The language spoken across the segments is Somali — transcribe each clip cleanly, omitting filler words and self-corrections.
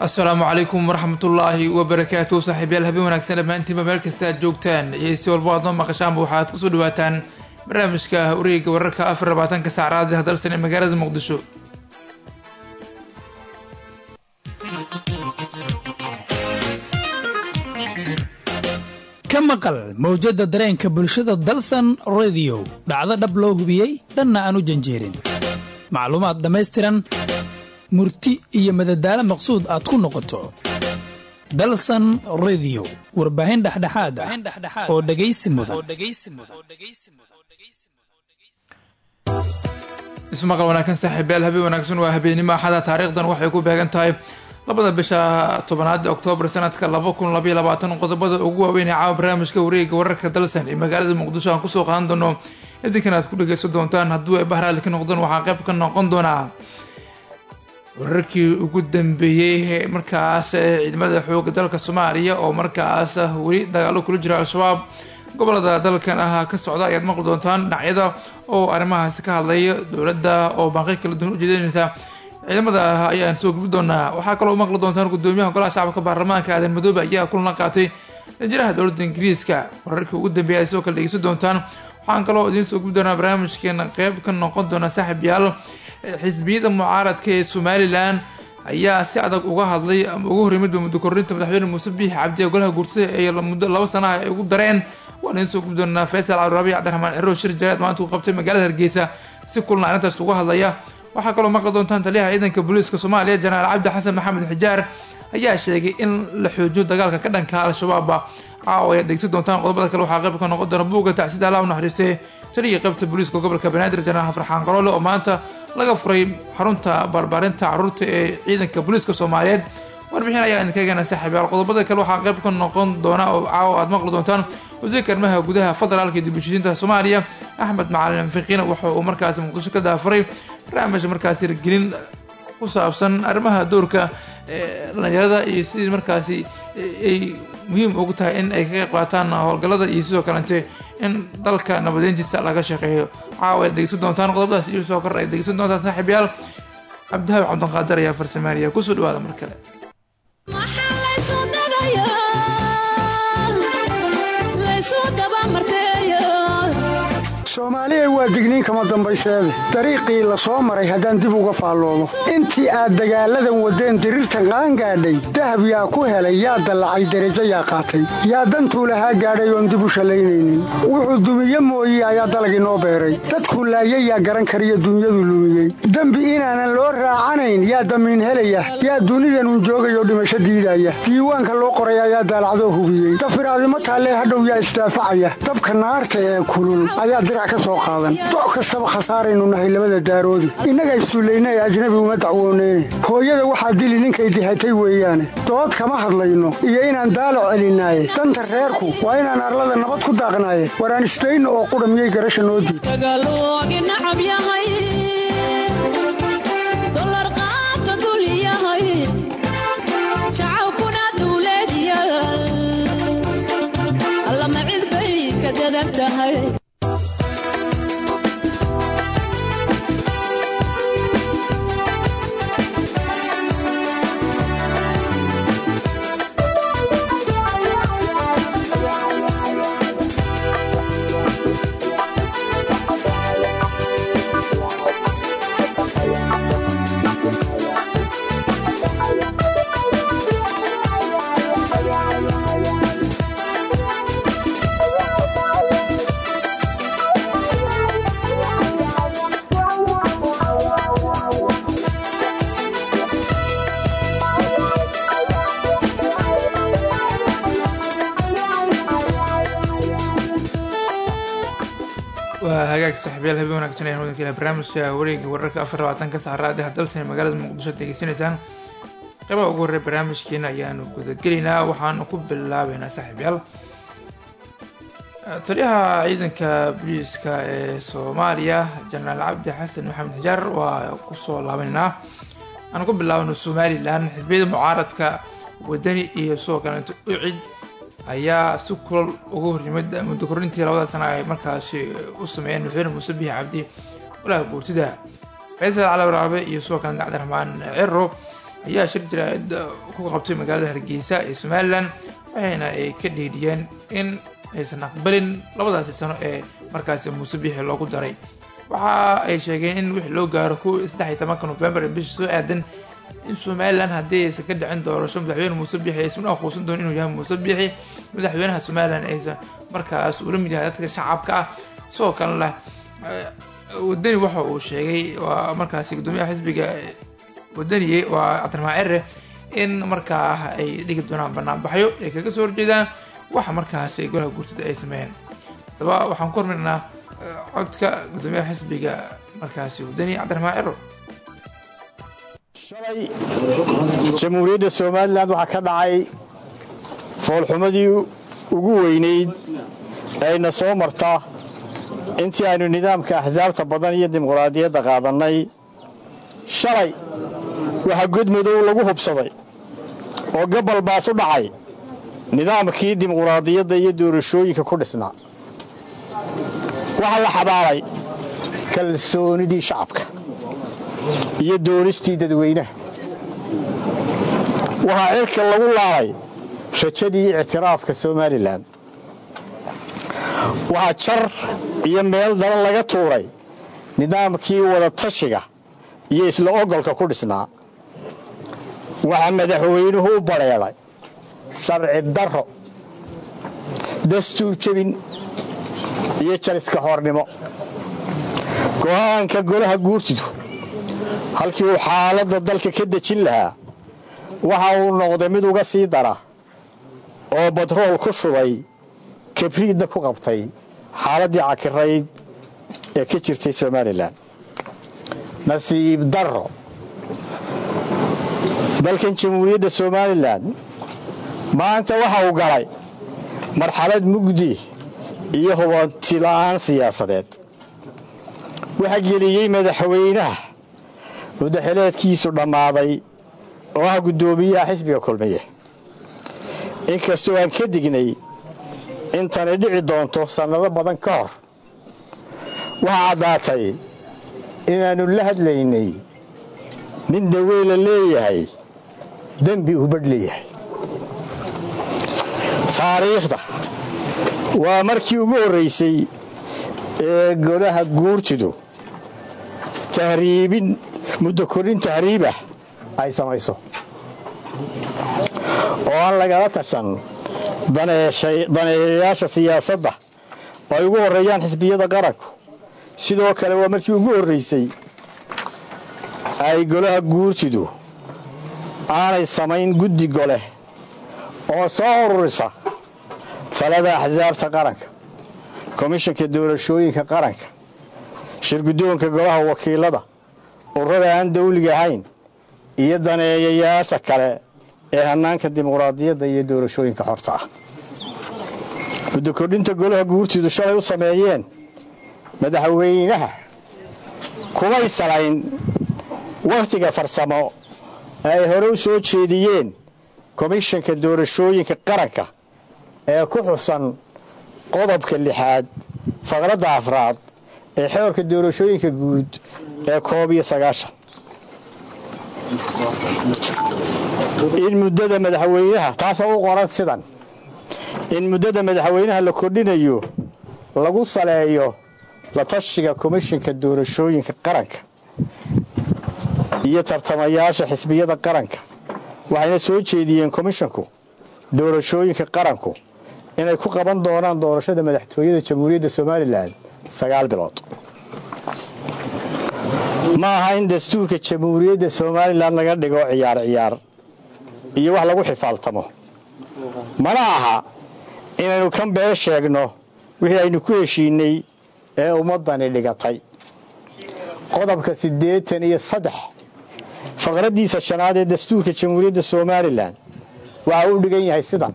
asalaamu calaykum waraxmatullaahi wabarakaatu saaxiibyaal habeen wanaagsan dhammaantiinba meel kasta aad joogtaan iyo si walbo aad noo maqashaanba waxaad kusoo dhawaataan barnaamijka wareega wararka 24 saacada hadalsan ee magaalada muqdisho. ka maqal mawjada dareenka bulshada dalsan radio dhacdo dhab loo hubiyey dhanna aan u janjeerin macluumaad dhammaystiran murti iyo madadaalo maqsuud aad ku noqoto. dalsan radio warbaahin dhexdhexaad ah oo dhagaysi mudan. ismaqal wanaagsan saaxiibayaal habeen wanaagsan waa habeenimo axada taariikhdan waxay ku beegan tahay 2 bisha 10 Oktoobar sanadka 2022 qodobada ugu waaweyn ee caawa barnaamijka wareega wararka dalsan ee magaalada muqdisho aan kusoo qaadan doono idinkan aad ku dhageysan doontaan hadduu ay bahraal ka noqdaan waxaa qayb ka noqon doonaa wararkii ugu dambeeyay markaas ciidamada xoogga dalka Soomaaliya oo markaas wali dagaalo kula jira al-shabaab gobolada dalkan ka socda ayaad maqli doontaan dhinacyada oo arrimahaas ka hadlaya dowladda oo baaqi kala duwan u jeedinaysa ciidamada ayaan soo gudbi doonaa. waxaa kaloo maqli doontaan gudoomiyaha golaha shacabka baarlamaanka aadan madoobe ayaa kulan qaatay danjiraha dowladda Ingiriiska wararkii ugu dambeeyay soo kala dhageysan doontaan. waxaan kaloo idin soo gudbi doonaa barnaamijkeena qayb ka noqon doona saaxiibayaal xisbiyada mucaaradka ee Somaliland ayaa si adag uga hadlay ama ugu horeeyay muddo korinta madaxweyne Muuse Biixi Cabdi golaha guurtada ee muddo 2 sano ay ugu dareen. waan in soo gudbi doonaa Faysal Al-Rabi Cabdiraxmaan Ciro shir jaraad maanta uu qabtay magaalada Hargeysa si kulna arintaas uga hadlaya. waxaa kaloo maqli doontaan taliyaha ciidanka booliiska Soomaaliya Janaraal Cabdi Xasan Maxamed Xijaar ayaa sheegay in la xoojiyo dagaalka ka dhanka al-shabaab caawa ay dhegeysan doontaan. qodobada kale waxaa qayb ka noqon doona buugga tacsida Allah u naxariistay taliyaha qaybta booliiska gobolka Banaadir Janaraal Farxaan Qaroole oo maanta laga furay xarunta barbaarinta carruurta ee ciidanka booliiska Soomaaliyeed. warbixin ayaa idinka eegana saaxiibayaal. qodobada kale waxaa qayb ka noqon doona oo caawa aad maqli doontaan wasiirka arrimaha gudaha federaalka dib u heshiisiinta Soomaaliya Axmed Macalin Fiqiin waxa uu markaas Muqdisho ka daafuray barnaamij markaas hirgelin ku saabsan arrimaha doorka dhalinyarada iyo sidii markaas ay muhiim ugu tahay in ay ka qayb qaataan howlgallada iyo sidoo kalente in dalka nabadeyntiisa laga shaqeeyo. caawa ay dhegeysan doontaan qodobadaas iyo soo kor ay dhegeysan doontaan saaxiibayaal. Cabdihaab Cabdiqaadir ayaa farsameynaya ku soo dhawaada mar kale. Soomaaliya waa digniin kama dambayseede dariiqii la soo maray haddaan dib uga faalloodo intii aad dagaaladan wadeen dirirta qaan gaadhay dahab yaa ku helay yaa dallacay derajo yaa qaatay yaa dantuu lahaa gaadhay oon dib u shallaynaynin wuxuu dumiye mooye ayaa dalag inoo beeray dadkuu laayay yaa garan kariyo dunyadu lumiyey dembi inaanan loo raacanayn yaa damiin helaya yaa dunidanun joogayoo dhimasho diidaya diiwaanka loo qoray ayaa daalacdoo hubiyey dafiraadimo taallee hadhow yaa isdaafacaya dabka naarta ee kulul ayaa doc kastaba khasaaraynu nahay labada daaroodi innaga isduullaynay ajnabi uma dacwooneyne hooyada waxaa dili ninkay dihatay weeyaane dood kama hadlayno iyo inaan daalo celinaaye danta reerku waa inaan arlada nabad ku daaqnaaye waraan isdayno oo qudha miyay garasha noo diid hagaag saaxiibayaal habeen wanaagsan ayaan wada kala barnaamijka wareega wararka 24 saacada hadalsan magaalada muqdisho degeysanaysaan. qaybaha ugu horeeya barnaamijkeena ayaanu gudagelaynaa waxaan ku bilaabeynaa saaxiibayaal taliyaha ciidanka booliiska ee Soomaaliya Janaraal Cabdi Xasan Maxamed Xijaar waa ku soo laabanaa aan ku bilaabno Somaliland xisbiyada mucaaradka wadani iyo soo kaleeto ucid ayaa si kulal ugu horyimid muddo korintii 2 sano ay markaasi u sameeyeen madaxweyne Muuse Biixi Cabdi golaha guurtada Faysal Al-Rabi iyo soo kale Cabdiraxmaan Ciro ayaa shir jaraa'id ku qabtay magaalada Hargeysa ee Somaliland waxayna ay ka dhiidhiyeen in aysan aqbalin labadaasi sano ee markaasi Muuse Biixi loogu daray. waxa ay sheegeen in wixii loo gaaro 13 November bishii soo aadan in Somaliland haddii aysan ka dhicin doorasho madaxweyne Muuse Biixi aysan aqoonsan doonin inuu yahay Muuse Biixi madaxweynaha Somaliland aysan markaas ula mid yahay dadka shacabka ah. soo kale wadani waxa uu sheegay waa markaasi gudoomiyaha xisbiga wadani waa Cabdiraxmaan Cirre in markaa ay dhigi doonaan banaanbaxyo ay kaga soo horjeedaan waxa markaasi golaha guurtida ay sameeyeen. daba waxaan ku hormarnaa codka gudoomiyaha xisbiga markaasi wadani Cabdiraxmaan Cirre. shalay jamhuuriyadda Somaliland waxa ka dhacay foolxumadii ugu weyneyd ayna soo martaa intii aynu nidaamka axsaabta badan iyo dimuqraadiyadda qaadanay. shalay waxa gudmadow lagu hubsaday oo gobol baas u dhacay nidaamkii dimuqraadiyadda iyo doorashooyinka ku dhisnaa. waxa la xabaalay kalsoonidii shacabka iyo doonistii dadweynaha. waxa cirka lagu laalay rajadii ictiraafka Somaliland. waxa jar iyo meel dal laga tuuray nidaamkii wada tashiga iyo isla ogolka ku dhisnaa. waxa madaxweynuhu u bareeray sharci darro, dastuur jabin iyo jariska hornimo. go'aanka golaha guurtidu halkii uu xaaladda dalka ka dejin lahaa waxa uu noqday mid uga sii dara oo batrool ku shubay kabriidna ku qabtay xaaladdii cakirayd ee ka jirtay Somaliland. nasiib darro dalkan jamhuuriyadda Somaliland maanta waxa uu galay marxalad mugdi iyo hubanti la'aan siyaasadeed. waxa geliyey madaxweynaha muddaxileedkiisu dhammaaday oo ah gudoomiyaha xisbiga kulmiye. inkastoo aan ka dignay intani dhici doonto sannado badan ka hor, waxa caddaatay inaannu la hadlaynay nin daweela leeyahay dembi uu badh leeyahay. taariikhda waa markii ugu horraysay ee golaha guurtidu tahriibin muddo kordhin tahriibah ay samayso oo aan lagala tashan daneeyayaasha siyaasadda oo ay ugu horreeyaan xisbiyada qaranku. sidoo kale waa markii ugu horraysay ay golaha guurtidu aanay samayn guddi gole oo soo ururisa talada axsaabta qaranka, komishanka doorashooyinka qaranka, shirguddoonka golaha wakiilada, ururada aan dawliga ahayn iyo daneeyayaasha kale ee hannaanka dimuqraadiyadda iyo doorashooyinka xorta ah. muddo kordhinta golaha guurtidu shalay u sameeyeen madaxweynaha kumay salayn wakhtiga farsamo ay hore u soo jeediyeen komishanka doorashooyinka qaranka ee ku xusan qodobka 6 faqradda 4 ee xeerka doorashooyinka guud ee 19. in muddada madaxweynaha taasoo u qoran sidan in muddada madaxweynaha la kordhinayo lagu saleeyo la tashiga komishanka doorashooyinka qaranka iyo tartamayaasha xisbiyada qaranka. waxayna soo jeediyeen komishanku doorashooyinka qaranku inay ku qaban doonaan doorashada madaxtooyada jamhuuriyadda Somaliland 9 bilood. ma aha in dastuurka jamhuuriyadda Somaliland laga dhigo ciyaar iyo wax lagu xifaaltamo. mana aha inaynu kan been sheegno wixii aynu ku heshiinay ee ummadani dhigatay. qodobka 83 faqraddiisa 5 ee dastuurka jamhuuriyadda Somaliland waxa uu dhigan yahay sidan: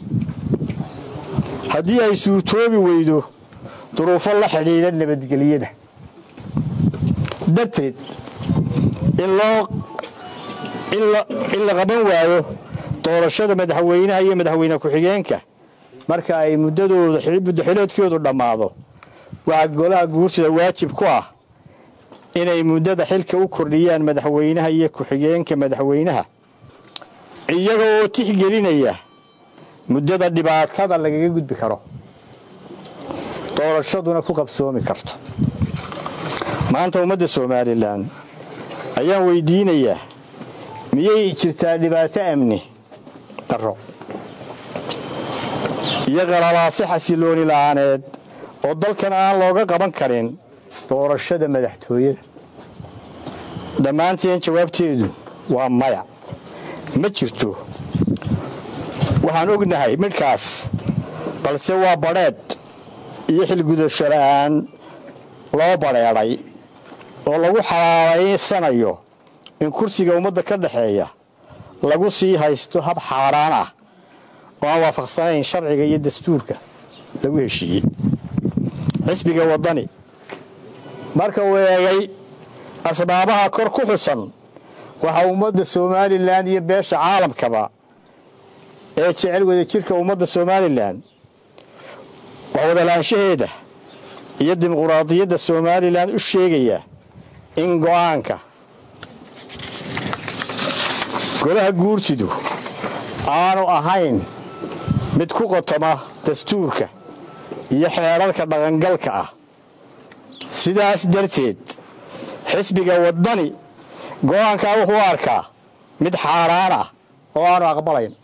haddii ay suurtoobi weydo duruufo la xidhiidha nabadgelyada darteed in la qaban waayo doorashada madaxweynaha iyo madaxweyne ku-xigeenka marka ay muddadooda xileedkoodu dhammaado, waxaa golaha guurtida waajib ku ah inay muddada xilka u kordhiyaan madaxweynaha iyo ku-xigeenka madaxweynaha iyagoo tixgelinaya muddada dhibaatada lagaga gudbi karo doorashaduna ku qabsoomi karto. maanta ummadda Soomaaliland ayaan weydiinayaa miyay jirtaa dhibaato amni darro iyo qalalaase xasilooni la'aaneed oo dalkan aan looga qaban karin doorashada madaxtooyada? dhammaanteen jawaabteedu waa maya, ma jirto. waxaan ognahay midkaas, balse waa badheedh iyo xilgudasho la'aan loo badheedhay oo lagu xalaalaysanayo in kursiga ummadda ka dhaxeeya lagu sii haysto hab xaaraan ah oo aan waafaqsanayn sharciga iyo dastuurka lagu heshiiyey. xisbiga waddani marka uu eegay asbaabaha kor ku xusan, waxa ummadda Soomaaliland iyo beesha caalamkaba ee jecel wadajirka ummadda Soomaaliland wax wadalaanshaheeda iyo dimuqraadiyadda Soomaaliland u sheegaya in go'aanka golaha guurtidu aanu ahayn mid ku qotoma dastuurka iyo xeerarka dhaqangalka ah. sidaas darteed xisbiga waddani go'aankaa wuxuu arkaa mid xaaraan ah oo aanu aqbalayn.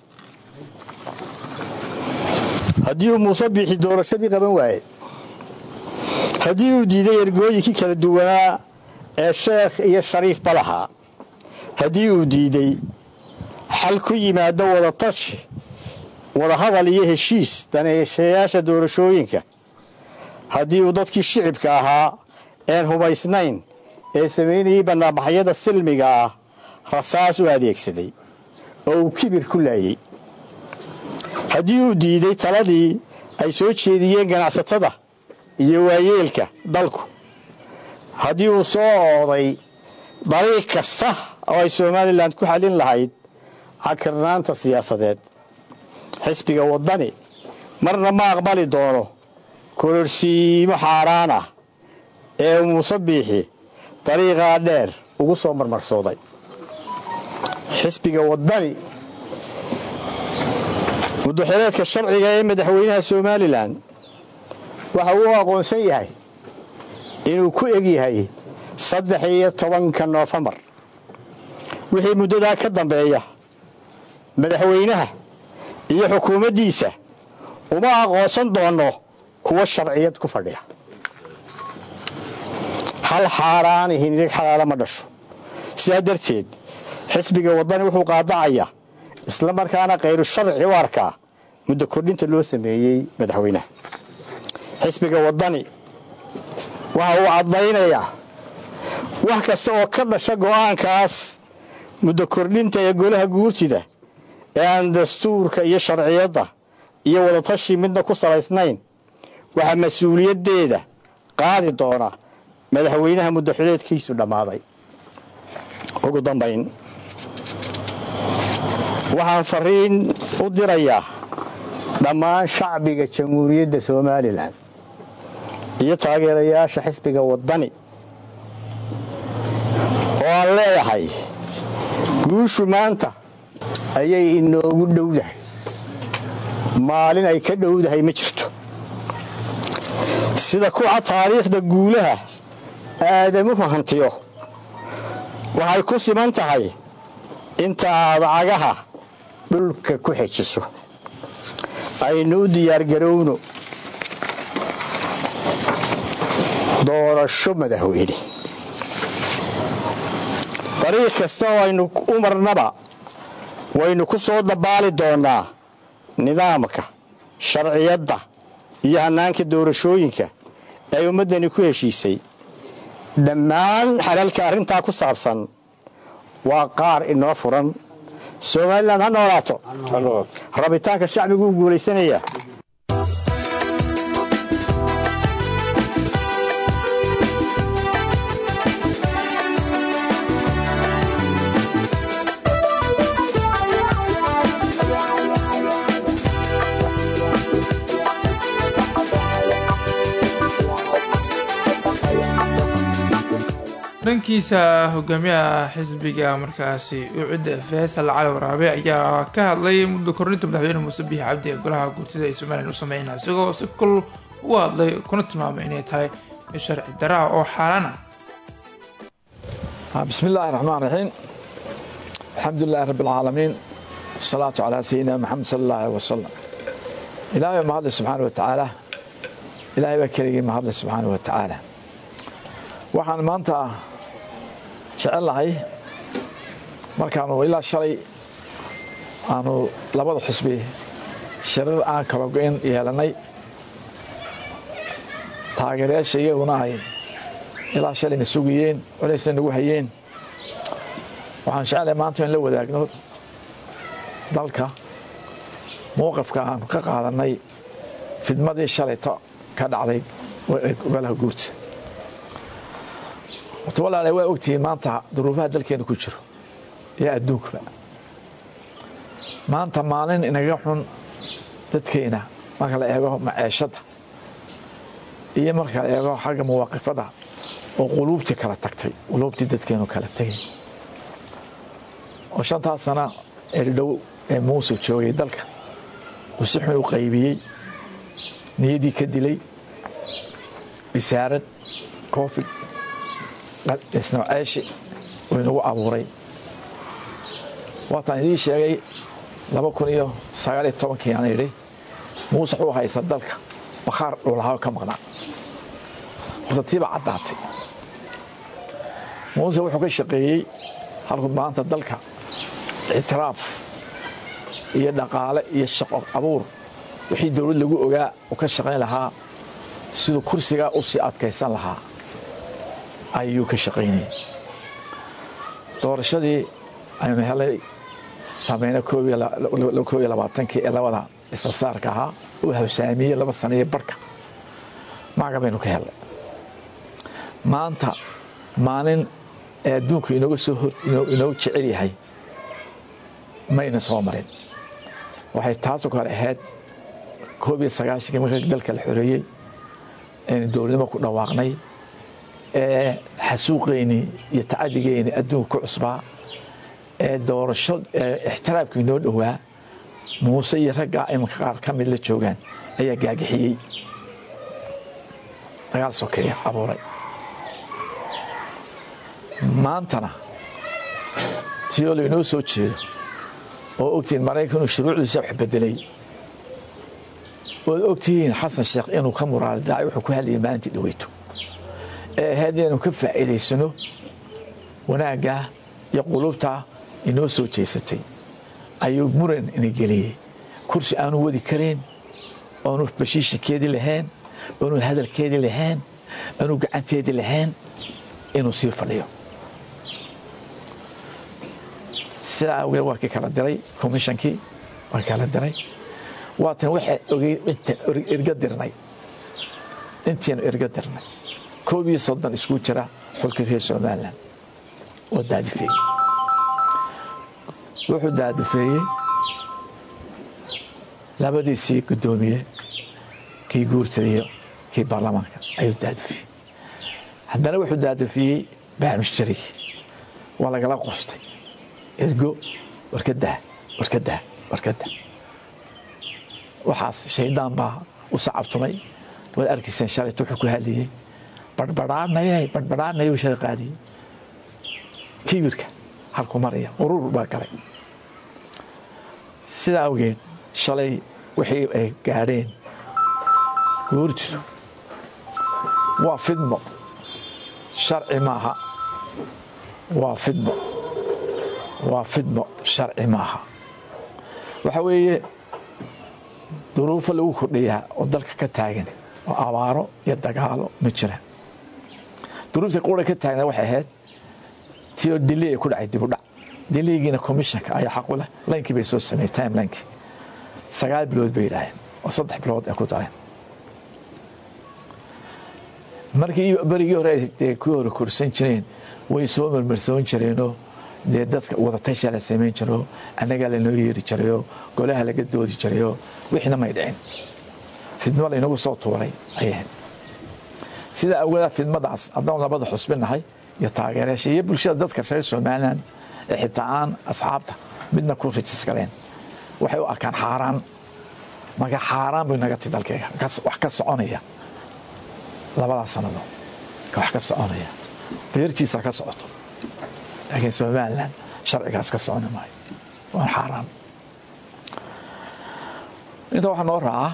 haddii uu Muuse Biixi doorashadii qaban waaye, haddii uu diiday ergooyinkii kala duwanaa ee Sheekh iyo Shariif Balaha, haddii uu diiday xal ku yimaada wadatashi, wadahadal iyo heshiis daneeshayaasha doorashooyinka, haddii uu dadkii shicibka ahaa een hubaysnayn ee samaynayay bannaanbaxyada silmiga ah rasaas u adeegsaday oo uu kibir ku laayay, haddii uu diiday taladii ay soo jeediyeen ganacsatada iyo waayeelka dalku, haddii uu soo ooday dariiq kasta oo ay Soomaaliland ku xalin lahayd cakirnaanta siyaasadeed, xisbiga waddani marna ma aqbali doono kororsiimo xaaraan ah ee Muuse Biixi dariiqaa dheer ugu soo marmarsooday. xisbiga waddani muddaxileedka sharciga ee madaxweynaha Soomaaliland waxa uu aqoonsan yahay inuu ku eg yahay 13 Noofambar. wixii muddadaa ka dambeeya madaxweynaha iyo xukuumaddiisa uma aqoonsan doono kuwa sharciyad ku fadhiya. hal xaaraan hinig xalaala ma dhasho. sidaa darteed xisbiga waddani wuxuu qaadacayaa isla markaana qayru sharci u arkaa muddo kordhinta loo sameeyey madaxweynaha. xisbiga waddani waxa uu caddaynayaa wax kasta oo ka dhasha go'aankaas muddo kordhinta ee golaha guurtida ee aan dastuurka iyo sharciyadda iyo wadatashi midna ku salaysnayn, waxaa mas-uuliyaddeeda qaadi doona madaxweynaha muddaxileedkiisu dhammaaday. ugu dambayn, waxaan fariin u dirayaa dhammaan shacbiga jamhuuriyadda Soomaaliland iyo taageerayaasha xisbiga waddani oo aan leeyahay guushu maanta ayay inoogu dhowdahay, maalin ay ka dhowdahay ma jirto. sida ku cad taariikhda guulaha aadamuhu hantiyo, waxay ku siman tahay inta aad cagaha dhulka ku xejiso. aynu u diyaargarowno doorasho madaxweyne. dariiq kasta oo aynu u marnaba waynu ku soo dabaali doonaa nidaamka, sharciyadda iyo hannaanka doorashooyinka ay ummaddani ku heshiisay. dhammaan xalalka arrintaa ku saabsan waa qaar inoo furan. Soomaaliland ha noolaato. rabitaanka shacbigu u guulaysanaya. dhankiisa hogaamiyaha xisbiga markaasi ucida faysal cali waraabe ayaa ka hadlay muddo korninta madaxweyne muuse biixi cabdi ee golaha guurtida ay somalilan u sameynaa isagoo si kul ugu hadlay kuna tilmaamay inay tahay sharci daraa oo xaaraan ah. bismi illaahi raxmaan raxiim alxamdulilahi rabbi alcaalamiin wasalaatu calaa sayidina maxamed sala allahu aleh wasalam ilaahay baa mahadle subxaana wa tacaala ilaahay baa keligii mahadle subxaana wa tacaala waxaan maanta jecelnahay markaanu ilaa shalay aanu labada xusbi shirar aan kala go-in yeelanay taageerayaasha iyaguna ay ilaa shalayna sugayeen colaysna nagu hayeen waxaan jecelahay maanta in la wadaagno dalka mowqifka aanu ka qaadanay fidmadii shalayto ka dhacday golaha guurta horta walaale waa ogtihiin maanta duruufaha dalkeena ku jiro iyo adduunkaba maanta maalin inaga xun dadkeena marka la eego maceeshadda iyo marka la eego xagga mawaaqifada oo quluubtii kala tagtay quluubtii dadkeenu kala tegay oo 5 sano ee dhow ee muuse joogay dalka uu si xun u qaybiyey niyadii ka dilay bisaarad covid isna caashi oo inagu abuuray wataan idin sheegay 2019 aan yiri muuse wuxuu haysta dalka bakhaar dhulaha ka maqnaa hortiiba cadaatay muuse wuxuu ka shaqeeyay halku maanta dalka itiraaf iyo dhaqaale iyo shaqo abuur wixii dawlad lagu ogaa oo ka shaqeyn lahaa sidoo kursiga u sii adkaysan lahaa ayuu ka shaqeynay doorashadii aynu helay sameeyna 2022 ee labada istasaarka ahaa oo hawsaamiyay 2 sano ee barka maaga baynu ka helay maanta maalin ee adduunku inoo jecel yahay mayna soo marin waxay taasoo kale ahayd 19 markii dalka la xoreeyay in dowladnimo ku dhawaaqnay ee xasuuqeeni iyo tacadigeeni adduunka ku cusbaa ee doorasho ixtiraafkii noo dhawaa muuse iyo ragga imanka qaar ka mid la joogaan ayaa gaagixiyey dagaal sokeeye abuuray maantana tiyolo inoo soo jeedo oo ogtiin Mareykanku shuruucdiisa wax bedelay oo ogtiin Xasan Sheekh inuu ka muraadaay wuxuu ku hadlayay maalintii dhaweyto ee hadeen ka faa'iideysano wanaaga iyo qulubta inoo soo jeesatay ayuu muran inay geliyay kursi aanu wadi kareen oo bashiishkeedii lahayn oo hadalkeedii lahayn oo gacanteedii lahayn inuu sii fadhiyo sida uu waa kala diray commissionkii waa kala diray waatan waxa ogay inta irga dirnay intiin irga dirnay koobiyo soddon isku jira xulka reer Soomaaliland oo daadifay wuxuu daadifay labadiisii gudoomiye kii guurtay kii baarlamaanka ayuu daadifay haddana wuxuu daadifay baarmishtari wala gala qostay ergo warkada waxaas shaydaan baa u sacabtumay wada arkaysan shalay wuxuu ku hadlayay badbadhaanay uu shaqaadiyay kibirka halku maraya urur baa galay sida awgeed shalay wixii ay gaadheen guurtu waa fidmo sharci maaha waa fidmo sharci maaha waxa weeye duruufo lagu kordhiyaa oo dalka ka taagan oo abaaro iyo dagaalo ma jiraan duruufta qura ka taagan waxay ahayd tiyo delay ku dhacay dib u dhac delaygiina commissionka ayaa xaq u leh laankii bay soo sameeyay timeline-kii 9 bilood bay yiraahdeen oo 3 bilood ay ku dareen markii barigii hore ay ku hor kursan jireen way soo marmarsoon jireenoo dee dadka wada tasha la sameyn jiro anaga la noo yeeri jirayo golaha laga doodi jirayo wixina may dhicin fidmo inagu soo tuuray ayay sida awgeeda fidmadaas haddaan labada xusbinahay iyo taageerayaasha iyo bulshada dadka reer Soomaaliland ee xitaa aan asxaabta midna ku rajiskareen waxay u arkaan xaaraan marka xaaraan buu naga tidalkeega wax ka soconaya labada sanado ka wax ka soconaya beertiisa ka socoto laakiin Soomaaliland sharcigaas ka socon maayo waa xaaraan inta waxa noo raaca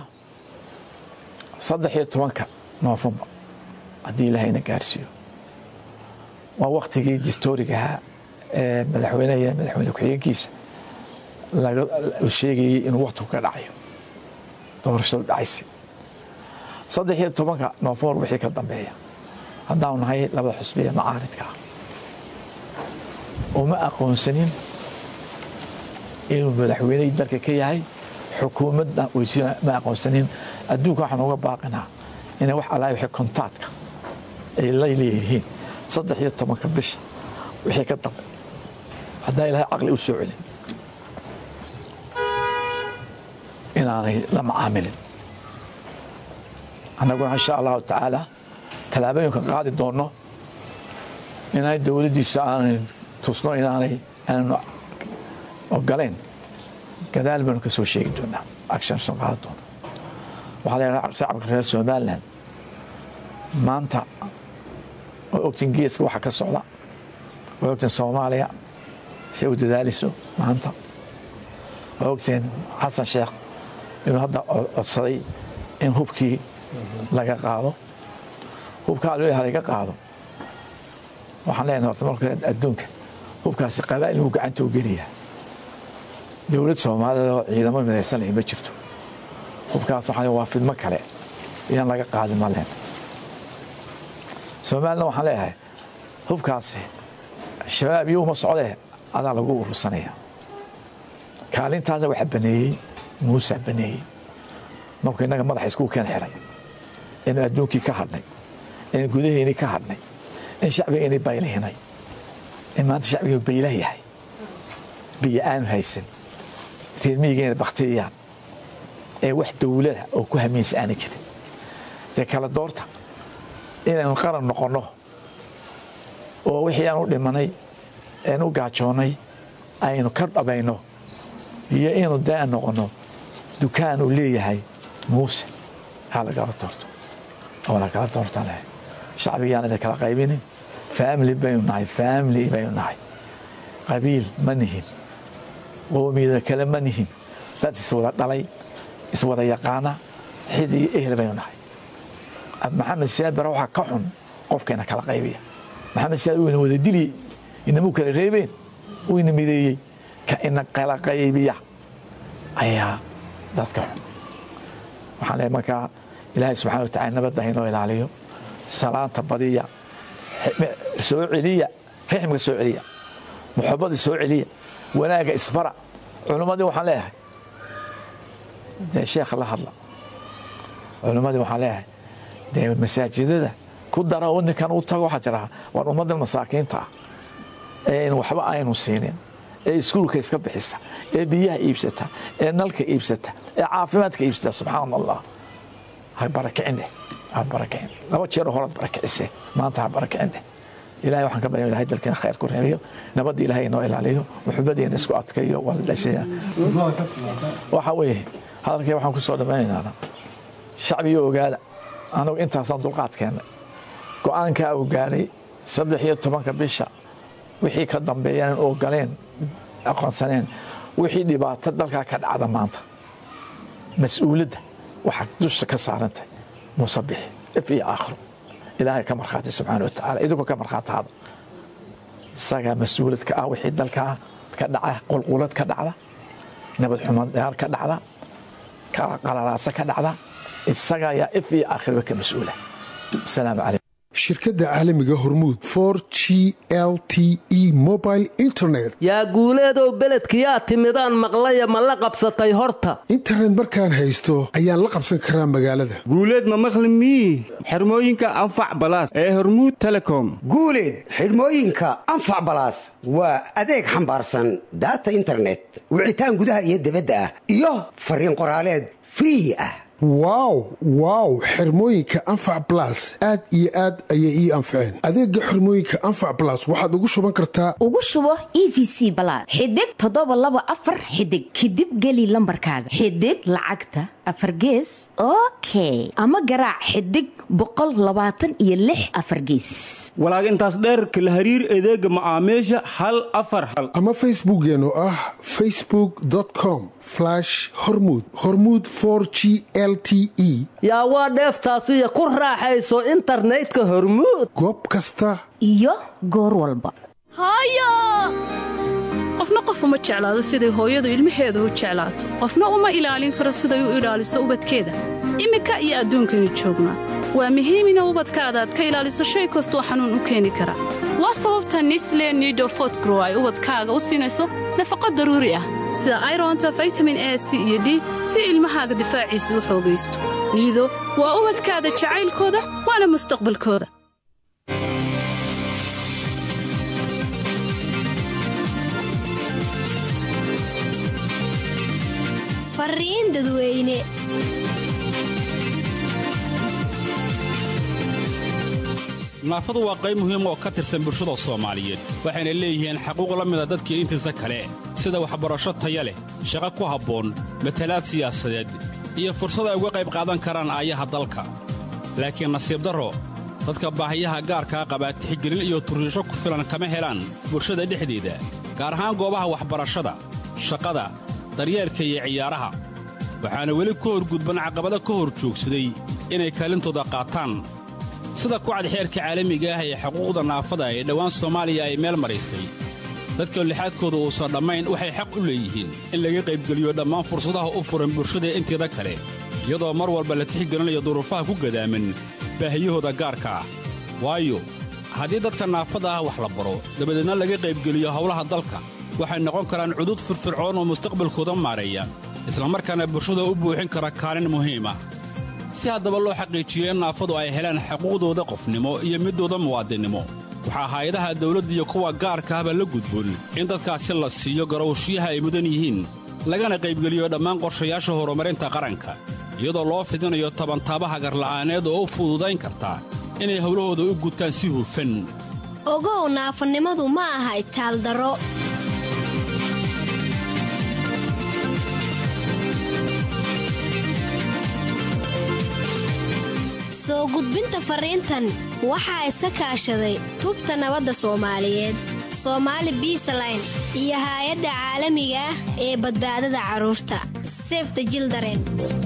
13 Noofambar haddii Ilaahayna gaarsiiyo waa waqtigii historiga ahaa ee madaxweyne ku-xigeenkiisa laga sheegayay inuu waqtigu ka dhacayo doorashadu dhacaysay 13 Noofambar wixii ka dambeeya haddaan nahay labada xusbiya macaaridka uma aqoonsanin inuu madaxweyne dalka ka yahay xukuumadda weysiina ma aqoonsanin adduunka waxaan uga baaqinaa inay wax alaa wixii kontaadka ay leeyihiin 13 bisha wixii ka dambe haddaa ilaahay caqli u soo celin inaanay la macaamilin annaguna insha allahu tacaala tallaabooyinka qaadi doonno inay dowladdiisa aanay tusno inaanay aanu ogoleen gadaal baanu ka soo sheegi doonaa actionsan qaadi doona waxaa la yidhaha shacabka reer Somaliland maanta oo ogtiin geeska waxa ka socda oo ogtiin Soomaaliya si u dadaalayso maanta oo ogtiin Xasan Sheekh inuu hadda codsaday in hubkii laga qaado hubkaa laga qaado waxaan leenahay horta marka adduunka hubkaasi qabaa'il uu gacanta u geliyaa dowlad Soomaaliyeed oo ciidamo midaysan ma jirto hubkaas waa fidmo kale inaan laga qaadin ma leen Soomaaliland waxaan leeyahay hubkaasi shabaab iyo uma socdee adaa lagu urursanaya kaalintaasna waxa baneeyay Muuse baneeyay markii inaga madaxa isku keen xiray in adduunkii ka hadlay in gudaheeni ka hadlay in shacbigeeni baylaynay in maanta shacbigu baylayahay biyaan haysan tirmigeena baqtiyaan ee wax dawlada oo ku hamiisa aan jirin ee kala doorta inaan qaran noqono oo wixii aan u dhimanay ee u gaajoonay aynu ka dhabayno iyo inuu daan noqono dukaan uu leeyahay Muuse hala kala doorto wala kala doortana shacbiyana kala qaybinin family baynu nahay qabiil manihin qoomiyada kala manihin dad iswada dhalay iswada yaqaana xidii ehl baynu nahay maxamed siyaad bara waxa ka xun qofkeena kala qaybiya maxamed siyaad uu wada dili inuu kala reebeen uu mideeyay ka in kala qaybiya ayaa dadka waxaan leeyahay marka ilaahay subxaanahu wa ta'aala nabadda inoo ilaaliyo salaanta badiya soo celiya riximka soo celiya muxabbada soo celiya wanaaga isbara culimadii waxaan leeyahay sheekh la hadla culimadii waxaan leeyahay masaajidada ku dara waddankan u tago waxa jira waa ummadda masaakiinta ee waxba aynu siinin ee iskuulka iska bixisa ee biyaha iibsata ee nalka iibsata ee caafimaadka iibsata subxaanallah hay barakicinde barakicin laba jeer hore barakicise maanta barakicinde ilaahay waxaan ka baryaa ilaahay dalkeena khayr ku reebiyo nabad ilaahay inoo ilaaliyo muxubbadiina isku adkayo wala dhashay waxa weeye hadalkay waxaan ku soo dhameeynaana shacbiga ogaada anagu intaasaan dulqaadkeena go'aanka uu gaaray 13 bisha wixii ka dambeeyay oo galeen aqoonsaneen wixii dhibaato dalka ka dhacda maanta mas'uuliyadda waxa dusha ka saarantay musabbix fi aakhir ilaahay ka marxaatay subhanahu wa ta'ala idinku ka marxaataada saga mas'uuliyad ka wixii dalka ka dhacay qulqulad ka dhacda nabad xumaan dheer ka dhacda ka qalalaasa ka dhacda isaga ya fi aakhir ka mas'uula salaam alaykum shirkadda caalamiga hormuud 4G LTE mobile internet yaa guuleedow beledkiyaa timidaan maqlaya ma la qabsatay horta internet markaan haysto ayaan la qabsan karaa magaalada guuleed ma maqli mii xirmooyinka anfac balaas ee hormuud telecom guuleed xirmooyinka anfac balaas waa adeeg xambaarsan data internet wicitaan gudaha iyo dibadda ah iyo fariin qoraaleed free ah wow xirmooyinka anfac blas aad iyo aad ayay ii anfaceen. adeega xirmooyinka anfac blas waxaad ugu shuban kartaa ugu shubo EVC balaad xidig 724 xidig kadib geli lambarkaaga xidig lacagta afar gees okay ama garaac xidig 126 afar gees. walaag intaas dheer kala hariir adeega macaamiisha hal afar hal ama facebookgeena oo ah facebook.com/hormuud 4G LTE. yaa waa dheeftaasiyo ku raaxayso internetka hormuud goob kasta iyo goor walba. qofna qof uma jeclaado siday hooyadu ilmaheedu u jeclaato, qofna uma ilaalin karo siday u ilaaliso ubadkeeda. iminka iyo adduunkaynu joognaa, waa muhiim in ubadkaadaad ka ilaaliso shay kastoo xanuun u keeni kara. waa sababta Nestle Nido Fotgrow ay ubadkaaga u siinayso nafaqo daruuri ah sida ironta, vitamin A, C iyo D si ilmahaaga difaaciisu u xoogaysto. Nido waa ubadkaada jacaylkooda, waana mustaqbalkooda. fariin dadweyne. naafadu waa qayb muhiim oo ka tirsan bulshada Soomaaliyeed, waxayna leeyihiin xaquuq la mid ah dadka intiisa kale, sida waxbarasho tayo leh, shaqo ku habboon, matalaad siyaasadeed iyo fursad ay uga qayb qaadan karaan aayaha dalka. laakiin nasiib darro, dadka baahiyaha gaarka qaba tixgelin iyo turiisho ku filan kama helaan bulshada dhexdeeda, gaar ahaan goobaha waxbarashada, shaqada, daryeelka iyo ciyaaraha. waxaana weli ku horgudban caqabado ka hor joogsaday inay kaalintooda qaataan, sida ku cad xeerka caalamiga ah ee xuquuqda naafada ee dhowaan Soomaaliya ay meel maraysay. dadka lixaadkooda uusan dhammayn waxay xaq u leeyihiin in laga qaybgeliyo dhammaan fursadaha u furan bulshada inteeda kale, iyadoo mar walba la tixgelinayo duruufaha ku gadaaman baahiyahooda gaarka ah. waayo haddii dadka naafada ah wax la baro dabadeedna laga qaybgeliyo howlaha dalka, waxay noqon karaan cudud firfircoon oo mustaqbalkooda maareeya, isla markaana bulshada u buuxin kara kaalin muhiim ah. si haddaba loo xaqiijiyo in naafadu ay helaan xuquuqdooda qofnimo iyo midooda muwaadinimo, waxaa hay'adaha dawladda iyo kuwa gaarka ahba la gudboon in dadkaasi la siiyo garowshiyaha ay mudan yihiin, lagana qaybgeliyo dhammaan qorshayaasha horumarinta qaranka, iyadoo loo fidinayo tabantaabaha garla'aaneed oo u fududayn karta inay howlahooda u gutaan si hufan. ogow naafanimadu ma aha itaaldaro. soo gudbinta fariintan waxaa iska kaashaday tubta nabadda Soomaaliyeed, Somali Peaceline iyo hay'adda caalamiga ah ee badbaadada carruurta Save the Children.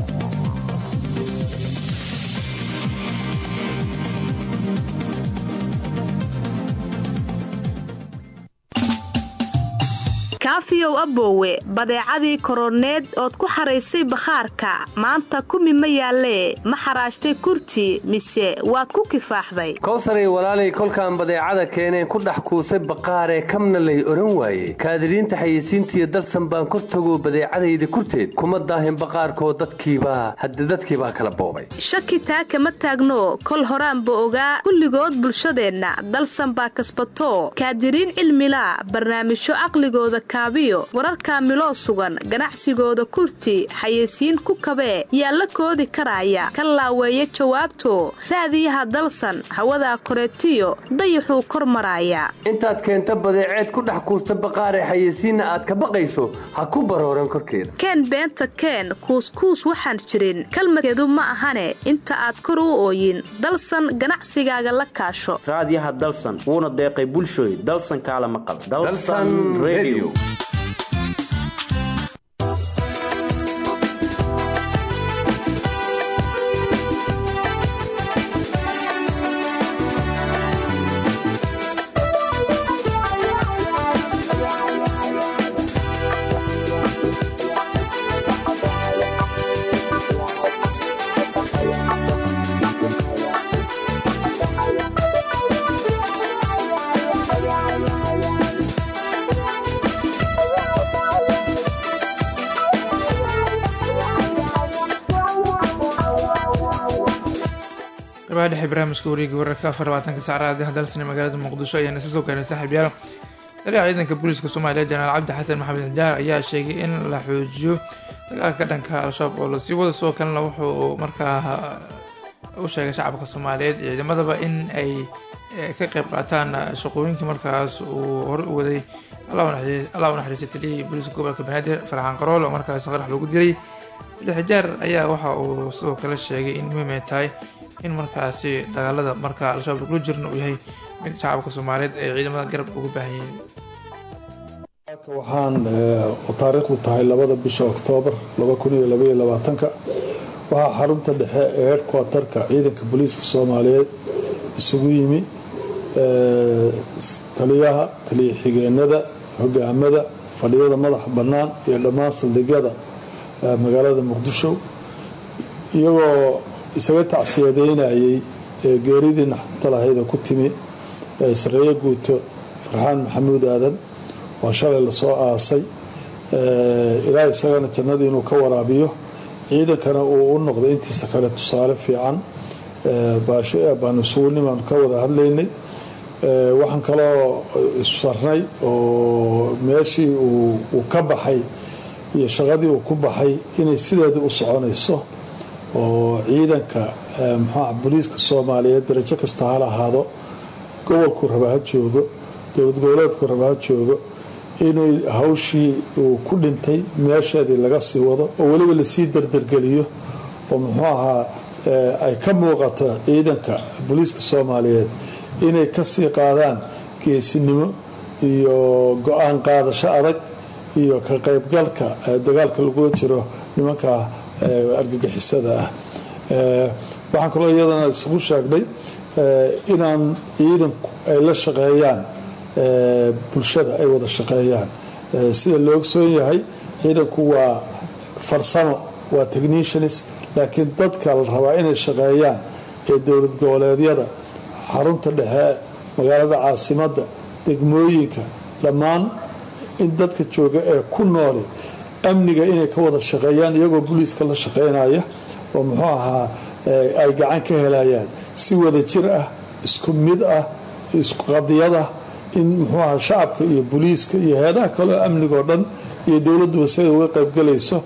kaafiyow aboowe badeecadii koroneed ood ku xaraysay bakhaarka maanta kumi ma yaallee ma xaraashtay kurti mise waad ku kifaaxday. kowsaray walaalay kolkaan badeecada keeneen ku dhex kuusay baqaaree kamna lay oran waaye kaadiriinta xayeysiintiiyo dalsan baan kor tago badeecadayda kurteed kuma daahin baqaarkoo dadkiibaa kala boobay. shaki taa kama taagno kol horaanba ogaa kulligood bulshadeenna dalsan baa kasbato kaadiriin cilmila barnaamijyo caqligooda kaabiyo wararka miloo sugan ganacsigooda kurti xayeysiin ku kabee yaa la koodi karaya ka laaweeya jawaabto raadiyaha dalsan hawada koreetiyo dayaxuu kor maraya. intaad keenta badeeceed ku dhex kuusta baqaaree xayeysiinna aad ka baqayso ha ku barooran korkeeda. keen beenta keen kuuskuus waxaan jirin kalmadkeedu ma ahane inta aad kor u ooyin dalsan ganacsigaaga la kaasho. raadiyaha dalsan wuuna deeqay bulshooy dalsan kaala maqal. dalsan radio. dhexe barnaamijka wareega wararka 24 saacada dalsan magaalada Muqdisho ayaa soo gaaray saaxiibayaal. taliyaha ciidanka booliska Soomaaliya Janaal Cabdi Xasan Maxamed Xijaar ayaa sheegay in la xoojiyo dagaalka dhanka al-shabaab oo lasii wada sidoo kalena wuxuu markaa u sheegay shacabka soomaaliyeed ciidamadaba in ay ka qayb qaataan shaqooyinkii markaas uu hore u waday allah u naxariistay taliyihii booliiska gobolka banaadir farxaan qarool oo markaas qarax loogu dilay xijaar ayaa waxa uu sidoo kale sheegay in muhiim ay tahay in markaasi dagaalada marka al-shabaab lagula jirna uu yahay mid shacabka soomaaliyeed ay ciidamada garab ugu baahan yihiin waxaan taariikhdu tahay 2 bisha Oktoobar 2022 waxaa xarunta dhexe ee headquarterka ciidanka booliiska Soomaaliyeed isugu yimi taliyaha xigeenada hogaamada fadhiyada madaxa bannaan iyo dhammaan saldhigyada magaalada Muqdisho iyagoo isaga tacsiyadeynayay geeridii naxdinta lahayd ku timi sareeyo guuto Farxaan Maxamuud Aadan oo shalay la soo aasay ilaahay isagana jannadii inuu ka waraabiyo ciidankana uu u noqday intiisa kale tusaale fiican baanu suulimaan ka wada hadlaynay waxaan kaloo isfarnay oo meeshii uu ka baxay iyo shaqadii uu ku baxay inay sideedii u soconayso oo ciidanka booliiska Soomaaliyeed darajo kasta ha lahaado gobolku raba ha joogo dowlad goboleedku raba ha joogo inay hawshii uu ku dhintay meesheedii laga sii wado oo waliba la sii dardargeliyo oo ay ka muuqato ciidanka booliiska Soomaaliyeed inay ka sii qaadaan geesinimo iyo go'aan qaadasho adag iyo ka qaybgalka dagaalka lagu jiro nimanka argagixisada ah waxaan kaloo iyadana isugu sheegnay inaan ciidanku ay la shaqeeyaan bulshada ay wada shaqeeyaan sida loo ogsoon yahay ciidanku waa farsamo waa technicians laakiin dadka la rabaa inay shaqeeyaan ee dowlad goboleedyada xarunta dhexe magaalada caasimadda degmooyinka dhammaan in dadka jooga ee ku nool amniga inay ka wada shaqeeyaan iyagoo booliiska la shaqeynaya oo ay gacan ka helayaan si wada jir ah isku mid ah isku qadiyada in shacabka iyo booliiska iyo hay'adaha kale amniga oo dhan iyo dawladdu sida uga qayb galayso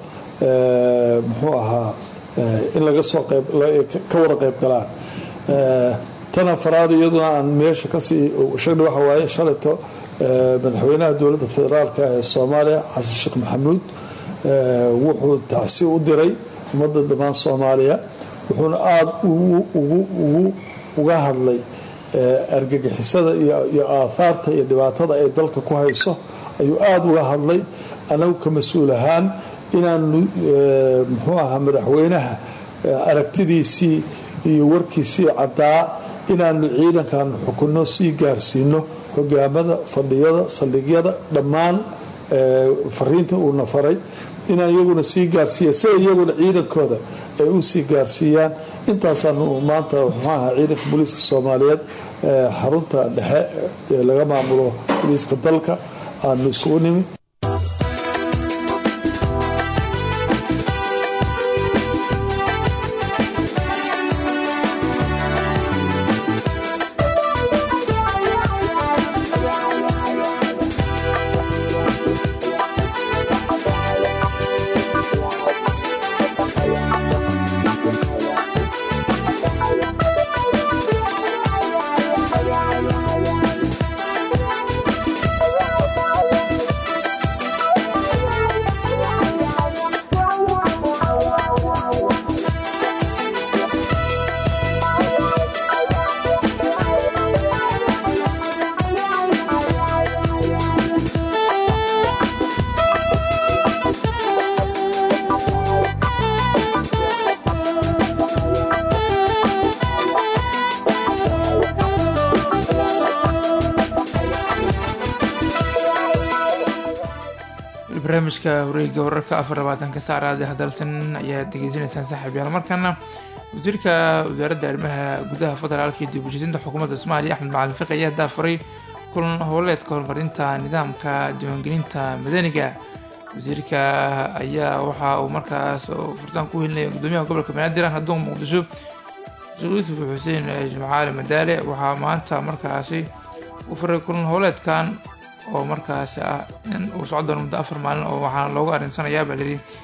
in laga soo qayb ka wada qayb galaan tana faraad iyaduna aan meesha ka sii sheegay waxa waaye shalato madaxweynaha dowladda federaalka ee Soomaaliya Xasan Sheekh Maxamuud wuxuu tacsi u diray ummadda dhammaan Soomaaliya wuxuuna aad uga hadlay argagixisada iyo aahaarta iyo dhibaatada ay dalka ku hayso ayuu aad uga hadlay anagu ka mas'uul ahaan inaan madaxweynaha aragtidiisii iyo warkiisii cadaa inaanu ciidankan xukunno sii gaarsiino hogaamada fadhiyada saldhigyada dhammaan fariinta uu nafaray inaan iyaguna sii gaarsiiya si iyaguna ciidankooda ay u sii gaarsiiyaan intaasaanu maanta ciidanka booliiska Soomaaliyeed xarunta dhexe ee laga maamulo booliiska dalka aanu isugu nimi barnaamijka wareegga wararka 24 saacada hadalsan ayaa degeysanaysaan saaxiibayaal markana wasiirka wasaaradda arrimaha gudaha federaalka iyo dib u heshiisiinta xukuumadda Soomaaliya Axmed Macalin Fiqi ayaa daafuray kulan howleedka horumarinta nidaamka diiwaangelinta madaniga wasiirka ayaa waxa uu markaas furtaan ku helinaya gudoomiyaha gobolka Banaadir hadduu Muqdisho Yuusuf Xuseen Jimcaale Madaale waxaa maanta markaasi u furay kulan howleedkan oo markaas ah in uu socdo muddo 4 maalin oo waxaana loogu arinsanayaa balidi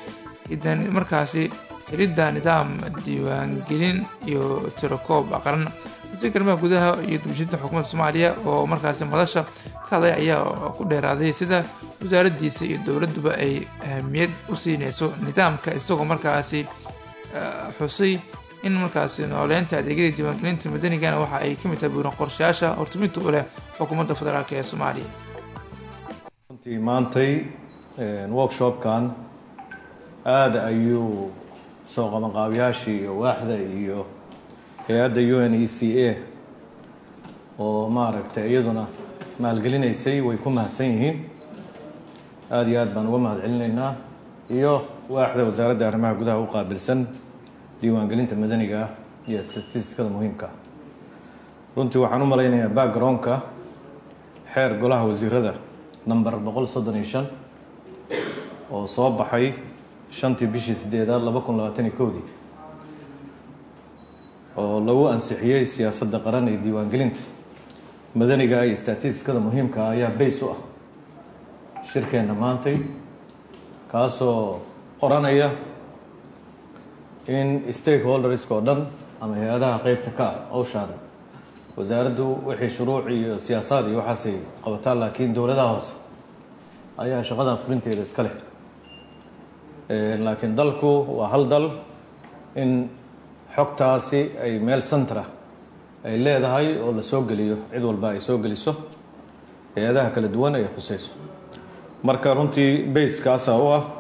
markaasi helidda nidaam diiwaangelin iyo tirakoob qaran. wasiirka arrimaha gudaha iyo dibashinta xukuumadda soomaaliya oo markaasi madasha ka hadlay ayaa ku dheeraaday sida wasaaraddiisa iyo dowladduba ay ahamiyad u siinayso nidaamka, isagoo markaasi xusay in markaasi nooleynta adeegyada diiwaangelinta madanigana waxa ay ka mid tahay buuran qorshayaasha hortuminta u leh xukuumadda federaalk ee soomaaliya. runtii maantay workshopkan aada ayuu soo qabanqaabiyaashii iyo waaxda iyo hay-adda UNECA oo maaragtay iyaduna maalgelinaysay way ku mahadsan yihiin. aada iyo aad baan uga mahad celinaynaa, iyo waaxda wasaaradda arrimaha gudaha u qaabilsan diiwaangelinta madaniga ah iyo statistiskada muhiimka. runtii waxaan u malaynayaa backgroundka xeer golaha wasiirada number 135 oo soo baxay 5 bishii 8 2021 oo lagu ansixiyey siyaasadda qaran ee diiwaangelinta madaniga iyo statistiskada muhiimka ayaa base u ah shirkeenna maantay, kaasoo qoranaya in stakeholderska oo dhan ama hay-adaha qeybta ka ah hawshaan wasaaraddu wixii shuruuc iyo siyaasaad iyo waxaasay qabataan, laakiin dowladaha hoose ayaa shaqadan fulinteeda iska leh. laakiin dalku waa hal dal, in xogtaasi ay meel centra ay leedahay oo la soo geliyo, cid walba ay soo geliso, hay-adaha kala duwan ay khusayso. marka runtii basekaasa u ah.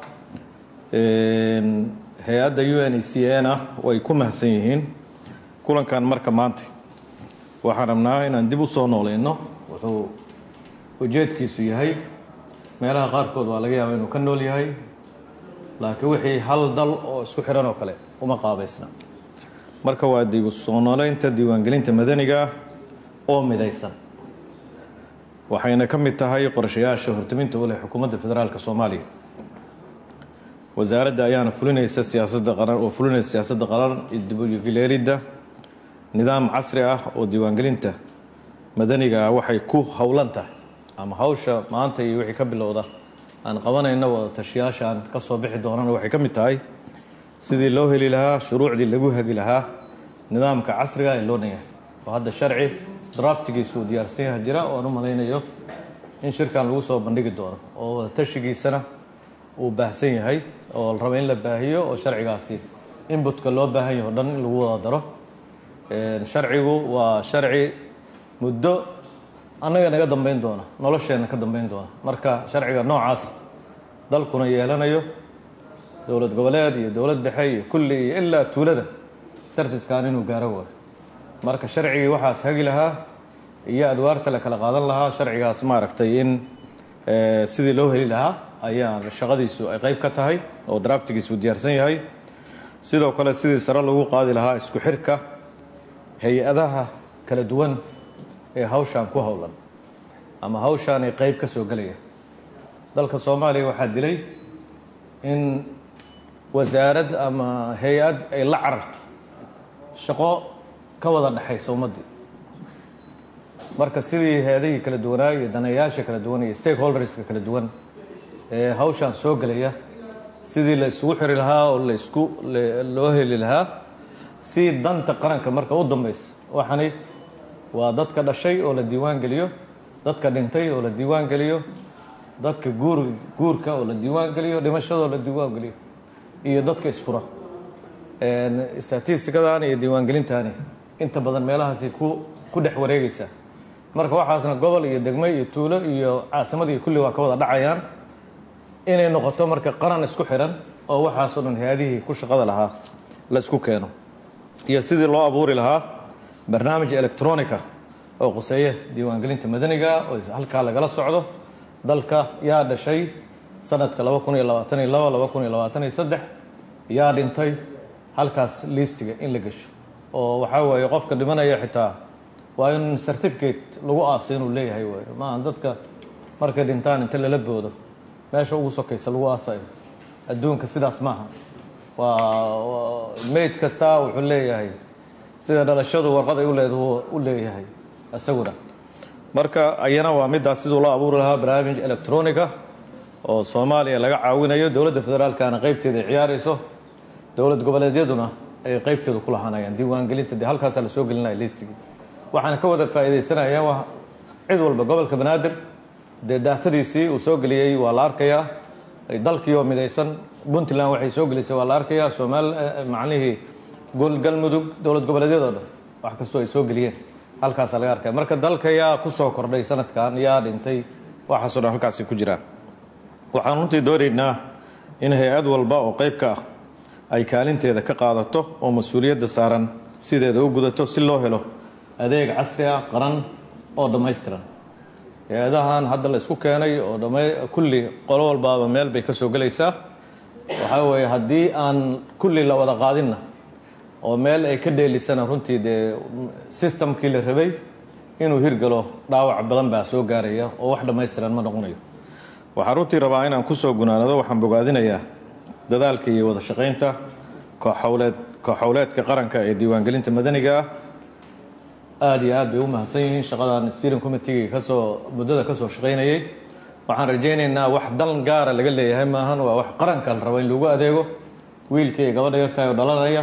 hay-adda UNECA-na way ku mahadsan yihiin kulankan. marka maanta waxaan rabnaa inaan dib u soo nooleyno. wuxuu ujeedkiisu yahay meelaha qaarkood waa laga yaaba inuu ka nool yahay, laakiin wixii hal dal oo isku xiran oo kale uma qaabaysna. marka waa dib u soo nooleynta diiwaangelinta madaniga oo midaysan, waxayna ka mid tahay qorshayaasha hortuminta u leh xukuumadda federaalka soomaaliya. wasaaradda ayaana fulinaysa siyaasadda qaran iyo dib u eegidda nidaam casri ah oo diiwaangelinta madaniga waxay ku howlan tahay, ama hawsha maanta iyo wixii ka bilowda aan qabanayna wada tashiyaashaan ka soo bixi doonana waxay ka mid tahay sidii loo heli lahaa shuruucdii lagu hagi lahaa nidaamka casriga ee loo dhanyahay. oo hadda sharci draftigiisu uu diyaarsan yahay jira, oo aan u malaynayo in shirkan lagu soo bandhigi doono, oo wada tashigiisana uu baahsan yahay, oo la rabo in la baahiyo, oo sharcigaasi inbutka loo baahan yahay o dhan in lagu wada daro. sharcigu waa sharci muddo annaga naga dambeyn doona, nolosheenna ka dambeyn doona. marka sharciga noocaas dalkuna yeelanayo, dowlad goboleed iyo dowlad dhexe iyo kulli iyo ilaa tuulada sarfiskan inuu gaaro waayo. marka sharcigii waxaas hagi lahaa iyo adwaarta la kala qaadan lahaa, sharcigaas maaragtay in sidii loo heli lahaa ayaa shaqadiisu ay qayb ka tahay, oo draftigiisu diyaarsan yahay. sidoo kale sidii sare lagu qaadi lahaa isku xirka hay-adaha kala duwan ee hawshaan ku howlan ama hawshaan ay qayb ka soo gelaya. dalka soomaaliya waxaa dilay in wasaarad ama hay-ad ay la cararto shaqo ka wada dhexaysa ummaddii. marka sidii hay-adihii kala duwanaa iyo daneeyaasha kala duwan iyo stakeholderska kala duwan ee hawshaan soo gelaya, sidii la isugu xiri lahaa oo loo heli lahaa si danta qaranka marka u dambaysa. waxani waa dadka dhashay oo la diiwaan geliyo, dadka dhintay oo la diiwaan geliyo, dadka guurka oo la diiwaan geliyo, dhimashadoo la diiwaan geliyo, iyo dadka isfura. statistikadan iyo diiwaangelintani inta badan meelahaasi ku dhex wareegaysaa. marka waxaasna gobol iyo degmo iyo tuulo iyo caasimadii kulli waa ka wada dhacayaan, inay noqoto marka qaran isku xiran oo waxaasoo dhan hay-adihii ku shaqada lahaa la isku keeno, iyo sidii loo abuuri lahaa barnaamij electronica oo quseeya diiwaangelinta madaniga oo halkaa lagala socdo dalka yaa dhashay sanadka 2022-2023, yaa dhintay, halkaas listiga in la gasho. oo waxaa weeye qofka dhimanaya xitaa waa in certificate lagu aasay inuu leeyahay waay. maaha dadka markay dhintaan inta lala boodo meesha ugu sokaysa lagu aasayo. adduunka sidaas maaha. waa mayd kastaa wuxuu leeyahay sida dhalashadu warqad ay u leeyahay isaguna. marka ayana waa midaas siduu loo abuuri lahaa barnaamij electronica oo soomaaliya laga caawinayo dowladda federaalkana qaybteeda ay ciyaarayso dowlad goboleedyaduna ay qaybteedu ku lahaanayaan diiwaangelinta dee halkaasaa la soo gelinaya liistigii waxaana ka wada faa'iidaysanaya waa cid walba gobolka banaadir dee daatadiisii uu soo geliyey waa la arkayaa dalkii oo midaysan puntland waxay soo gelisay waa la arkayaa macnihii galmudug dowlad goboleedyadoo dhan wax kastoo ay soo geliyeen halkaasaa laga arkaya marka dalka yaa ku soo kordhay sanadkan yaa dhintay waxaasoo dhan halkaasay ku jiraan waxaan runtii doonaynaa in hay-ad walba oo qayb ka ah ay kaalinteeda ka qaadato oo mas-uuliyadda saaran sideeda u gudato si loo helo adeeg casri ah qaran oo dhammaystiran hay-adahan hadda la isku keenay oo kulli qolo walbaaba meel bay ka soo gelaysaa waxaa weeye haddii aan kulli la wada qaadinna oo meel ay ka dheelisana runtii dee systemkii la rabay inuu hirgalo dhaawac badan baa soo gaaraya oo wax dhammaystiran ma noqonayo waxaan runtii rabaa inaan kusoo gunaanado waxaan bogaadinayaa dadaalka iyo wada shaqaynta kooxowleedka qaranka ee diiwaangelinta madaniga ah aad iyo aad bay u mahadsan yihiin shaqadan steering committeega muddada ka soo shaqaynayay waxaan rajaynaynaa wax dan gaara laga leeyahay maahan waa wax qaranka la rabo in lagu adeego wiilka iyo gabadha yartahay oo dhalanaya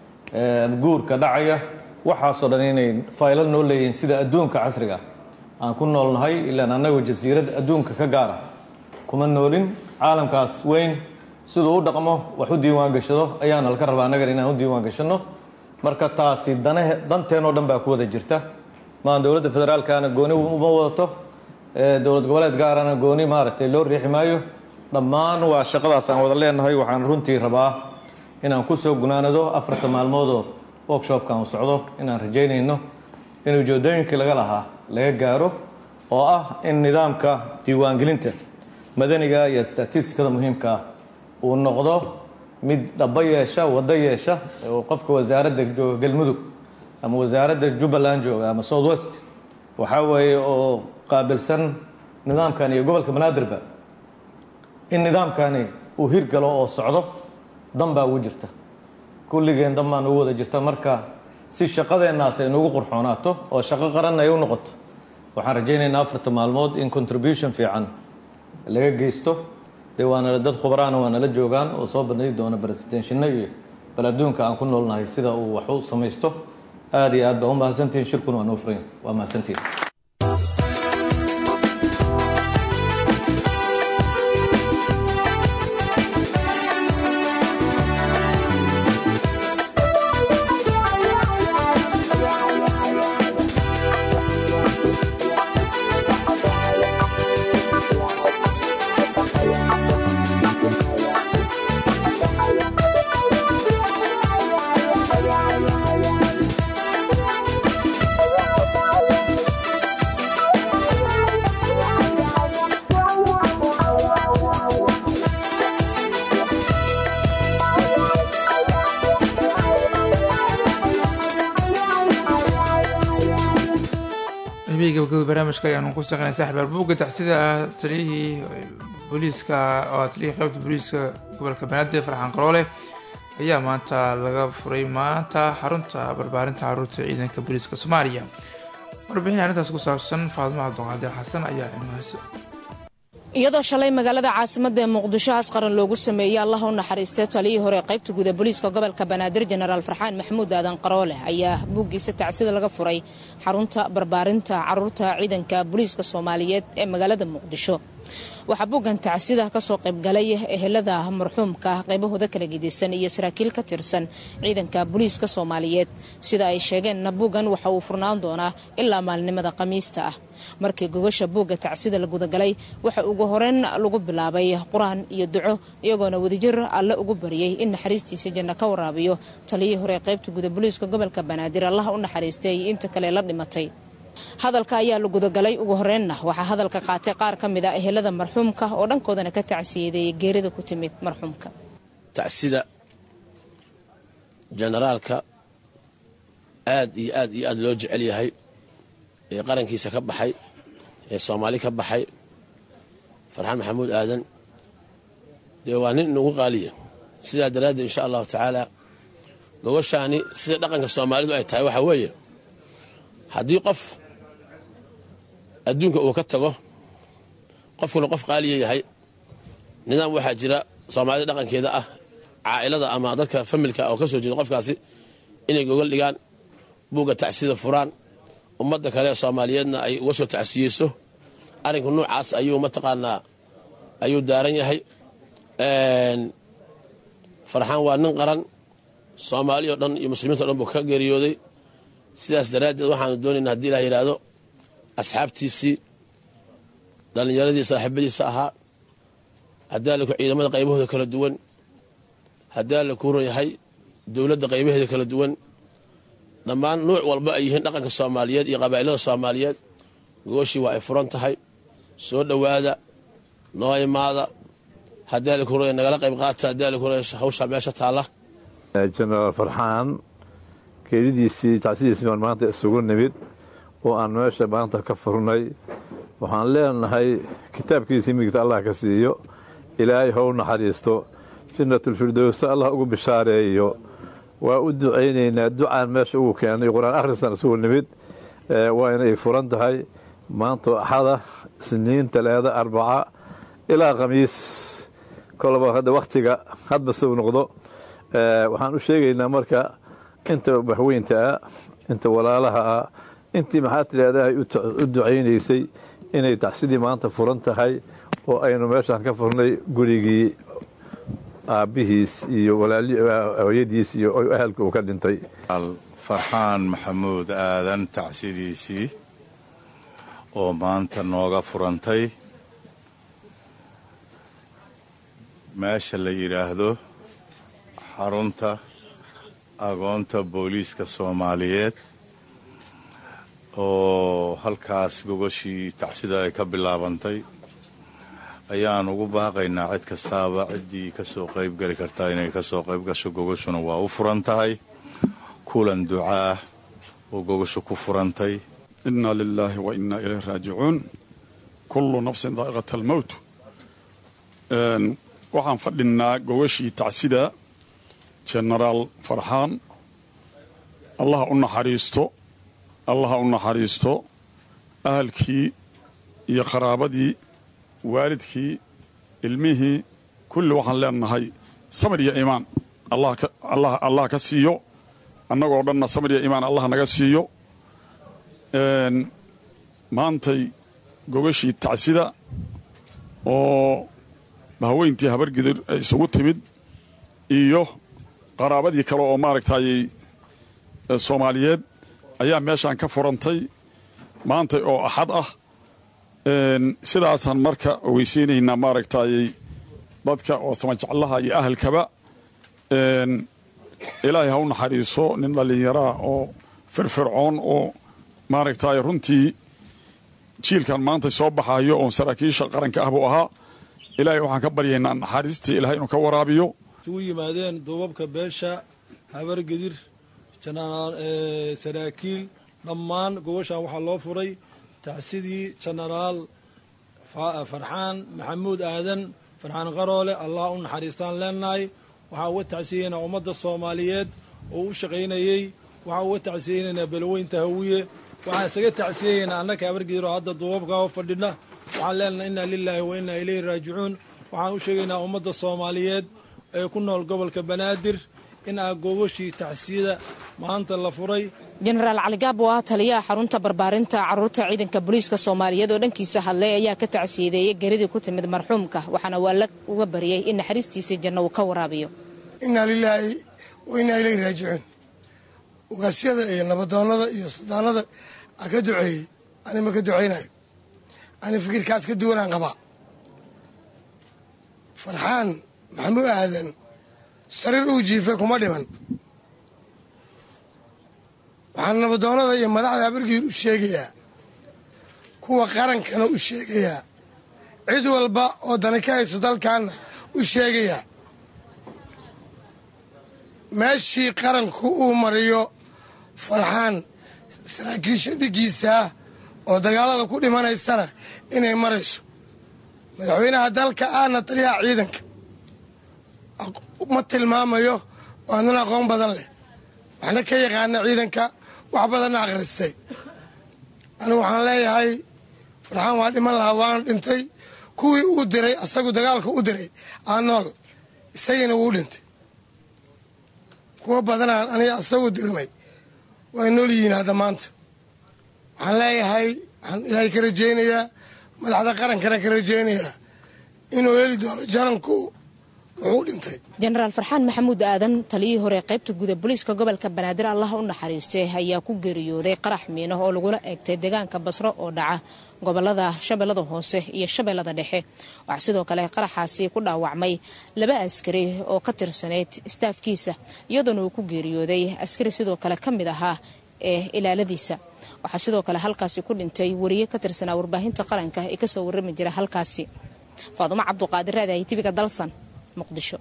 guurka dhacaya waxaasoo dhan inay faylo noo leeyihiin sida adduunka casriga aan ku noolnahay ilaan annagu jasiirad adduunka ka gaara kuma noolin caalamkaas weyn siduu u dhaqmo wax u diiwaan gashado ayaana laga rabaa annagan inaan u diiwaan gashanno marka taasi danteenoo dhan baa ku wada jirta maan dowladda federaalkana gooni uma wadato dowlad goboleed gaarana gooni maaragtay loo riixi maayo dhammaan waa shaqadaas aan wada leenahay waxaan runtii rabaa inaan ku soo gunaanado 4 maalmoodoo workshopkan uu socdo inaan rajaynayno in ujeedooyinkii laga lahaa laga gaaro oo ah in nidaamka diiwaangelinta madaniga iyo statistikada muhiimka ah uu noqdo mid dhaba yeesha wada yeesha oo qofka wasaaradda jooga galmudug ama wasaaradda jubbaland jooga ama south west waxaa weeye oo qaabilsan nidaamkan iyo gobolka banaadirba in nidaamkani uu hirgalo oo socdo dan baa ugu jirta kulligeen dan baa nugu wada jirta marka si shaqadeennaas ay nugu qurxoonaato oo shaqo qaran ay u noqoto waxaan rajaynaynaa 4 maalmood in contribution fiican laga geysto dee waana dad khubaraana waa nala joogaan oo soo bandhigi doona presidentiinno iyo bal adduunka aan ku noolnahay sida uu wax u samaysto aad iyo aad baa u mahadsantihiin shirkuna waa noo furan waa mahadsantihiin barnaamijka ayaanu ku saqnay saaxiib buugga tacsida taliyihii booliiska oo taliyihii qaybta booliiska gobolka banaadir farxaan qaroole ayaa maanta laga furay xarunta barbaarinta caruurta ciidanka booliiska soomaaliya warbixin arrintaas ku saabsan faadmo cabdiqaadir xasan ayaa imaanaysa iyadoo shalay magaalada caasimadda ee muqdisho asqaran loogu sameeyey allah u naxariistay taliyihii hore qaybta guud ee booliiska gobolka banaadir jenaraal farxaan maxamuud aadan qaroole ayaa buuggiisa tacsida laga furay xarunta barbaarinta caruurta ciidanka booliiska soomaaliyeed ee magaalada muqdisho waxaa buuggan tacsida kasoo qaybgalay ehelada marxuumka qaybahooda kala gedisan iyo saraakiil ka tirsan ciidanka booliiska soomaaliyeed sida ay sheegeenna buuggan waxa uu furnaan doonaa ilaa maalinimada khamiista ah markii gogasha buugga tacsida la gudagalay waxa ugu horeyn lagu bilaabay qur-aan iyo duco iyagoona wadajir alle ugu baryay in naxariistiisa janno ka waraabiyo taliyihii hore qaybta guda booliiska gobolka banaadir allah u naxariistay inta kale la dhimatay hadalka ayaa la gudagalay ugu horeynna waxaa hadalka qaatay qaar ka mid a ehelada marxuumka oo dhankoodana ka tacsiyadeeyay geerida ku timid marxuumka tacsida generaalka aad iyo aad iyo aad loo jecel yahay ee qarankiisa ka baxay ee soomaali ka baxay farxaan maxamuud aadan dee waa nin inugu qaaliya sidaa daraaddeed insha allahu tacaala gogoshaani sida dhaqanka soomaalidu ay tahay waxaa weeye haddii qof adduunka uu ka tago qofkuna qof qaaliya yahay nidaam waxaa jira soomaalida dhaqankeeda ah caa'ilada ama dadka familka oo ka soo jeeda qofkaasi inay gogol dhigaan buugga tacsida furaan ummadda kale soomaaliyeedna ay uga soo tacsiyeyso arrinku noocaas ayuu mataqaanaa ayuu daaran yahay farxaan waa nin qaran soomaali oo dhan iyo muslimiinta o dhan buu ka geeriyooday sidaas daraaddeed waxaanu doonaynaa haddii ilaah yidhaahdo asxaabtiisii dhallinyaradii saaxiibadiisa ahaa haddii alle ku ciidamada qaybahooda kala duwan haddii alle ku ron yahay dowladda qaybaheeda kala duwan dhammaan nuuc walba ay yihiin dhaqanka soomaaliyeed iyo qabaa'ilada soomaaliyeed gooshii waa ay furan tahay soo dhowaada noo imaada haddii alle ku ron nagala qayb qaata haddii alle ku ron hawshaa meesha taalla jenaraal farxaan geeridiisii tacsidiisii baan maanta isugu nimid oo aan meesha maanta ka furnay waxaan leenahay kitaabkiisii midigta allah ka siiyo ilaahay how naxariisto jannatulfirdowsa allah ugu bishaareeyo waa u ducaynaynaa ducaan meesha ugu keenay qur-aan akhristan isugu nimid waa inay furan tahay maanta axada isniin talaada arbaca ilaa khamiis kolba hadda wakhtiga hadba suu noqdo waxaan u sheegaynaa marka inta bahweynta ah inta walaalaha ah intii maxaa tidhaahda ay u ducaynaysay inay tacsidii maanta furan tahay oo aynu meeshaan ka furnay gurigii aabbihiis iyo hooyadiis iyo ahalka uu ka dhintay farxaan maxamuud aadan tacsidiisii oo maanta nooga furantay meesha la yidhaahdo xarunta agoonta booliiska soomaaliyeed oo halkaas gogoshii tacsida ay ka bilaabantay ayaan ugu baaqaynaa cid kastaaba ciddii ka soo qaybgeli kartaa inay ka soo qayb gasho gogoshuna waa u furan tahay kulan ducaah oo gogoshu ku furantay innaa lilaahi wa innaa ilayhi raajicuun kullu nafsin daa'iqata almowt waxaan fadhinnaa gogoshii tacsida jenaraal farxaan allaha u naxariisto ahalkii iyo qaraabadii waalidkii ilmihii kulli waxaan leenahay samir iyo iimaan allah ka siiyo annagoo dhanna samir iyo iimaan allah naga siiyo maantay gogashii tacsida oo haweyntii habargidir ay isugu timid iyo qaraabadii kale oo maaragtayy soomaaliyeed ayaa meeshaan ka furantay maanta oo axad ah sidaasaan marka ogeysiinaynaa maaragtayy dadka oo samajeclaha iyo ahalkaba ilaahay ha u naxariiso nin dhallinyaraah oo firfircoon oo maaragtay runtii jiilkan maanta soo baxayo oon saraakiisha qaranka ah buu ahaa ilaahay waxaan ka baryaynaa naxariistii ilahay inuu ka waraabiyo isugu yimaadeen duubabka beesha habargedir saraakiil dhammaan gobashaan waxaa loo furay tacsidii jenaraal farxaan maxamuud aadan farxaan qaroole allah u naxariistaan leenahay waxaa uga tacsiyeynaa ummadda soomaaliyeed oo u shaqaynayey waxaa uga tacsiyeynanaa beloweynta hawiye waxaan isaga tacsiyeynaa annaka habargedir oo hadda duubabka oo fadhina waxaan leenahay innaa lilaahi wa innaa ilayhi raajicuun waxaan u sheegaynaa ummadda soomaaliyeed ee ku nool gobolka banaadir in aa gogoshii tacsiyada maanta la furay jenaraal cali gaab oo ah taliyaha xarunta barbaarinta carruurta ciidanka booliiska soomaaliyeed oo dhankiisa hadlay ayaa ka tacsiyadeeyey geridii ku timid marxuumka waxaana waa la uga baryay in naxariistiisii janno uu ka waraabiyo innaa lilaahi wa innaa ilayhi raajicuun ugaasyada iyo nabadoonnada iyo suldaanada aa ka duceeyey ani ma ka ducaynayo ani fikirkaas ka duwanaan qabaa farxaan maxamuud aadan sariir uu jiifay kuma dhiman waxaan nabadoonnada iyo madaxda habargiir u sheegayaa kuwa qarankana u sheegayaa cid walba oo dani ka hayso dalkaanna u sheegayaa meeshii qaranku uu mariyo farxaan saraakiisha dhiggiisaa oo dagaalada ku dhimanaysana inay marayso madaxweynaha dalka ahna taliyaha ciidanka ma tilmaamayo waa nin aqoon badan leh waxna ka yaqaana ciidanka wax badanna akhristay anigu waxaan leeyahay farxaan waa dhiman lahaa waana dhintay kuwii uu diray asagu dagaalka u diray aa nool isagiina wuu dhintay kuwa badanaan aniga asagu dirnay way nool yihiin hadda maanta waxaan leeyahay waxaan ilaahay ka rajaynayaa madaxda qarankana ka rajaynayaa inuu heli doono jananku wuxuu dhintay jenaraal farxaan maxamuud aadan taliyihii hore qaybta guda booliiska gobolka banaadir allah u naxariistay ayaa ku geeriyooday qarax miino oo lagula eegtay deegaanka basro oo dhaca gobolada shabeellada hoose iyo shabeellada dhexe waxaa sidoo kale qaraxaasi ku dhaawacmay 2 askari oo ka tirsanayd istaafkiisa iyadoona uu ku geeriyooday askari sidoo kale ka mid ahaa ee ilaaladiisa waxaa sidoo kale halkaasi ku dhintay wariye ka tirsanaa warbaahinta qaranka ee kasoo warrami jira halkaasi faadumo cabduqaadir raadi tvga dalsan muqdisho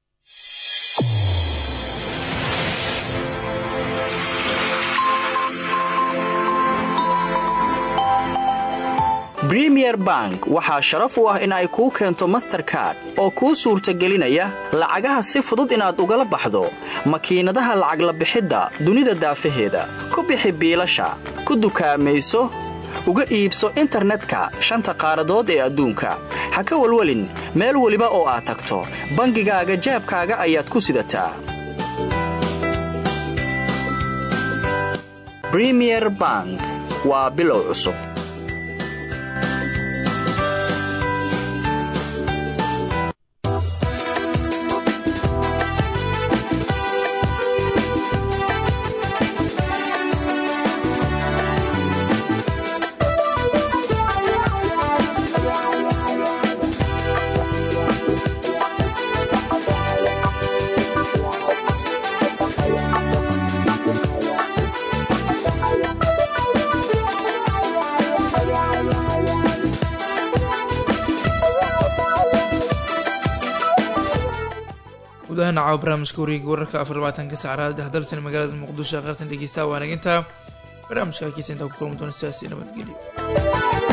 Premier Bank waxaa sharaf u ah in ay kuu keento Mastercard oo kuu suurtagelinaya lacagaha si fudud inaad ugala baxdo makiinadaha lacag la bixidda dunida daafaheeda ku bixi biilasha ku dukaamayso uga iibso internetka shanta qaaradood ee adduunka ha ka walwalin meel waliba oo aad tagto bangigaaga jeebkaaga ayaad ku sidataa Premier Bank waa bilow cusub caawa barnaamijka wareegga wararka 24 saacada hadalsan magaalada muqdisho qartan dhageysta waanaginta barnaamijka kiisinta ku kulmi doona sidaas nabadgelyo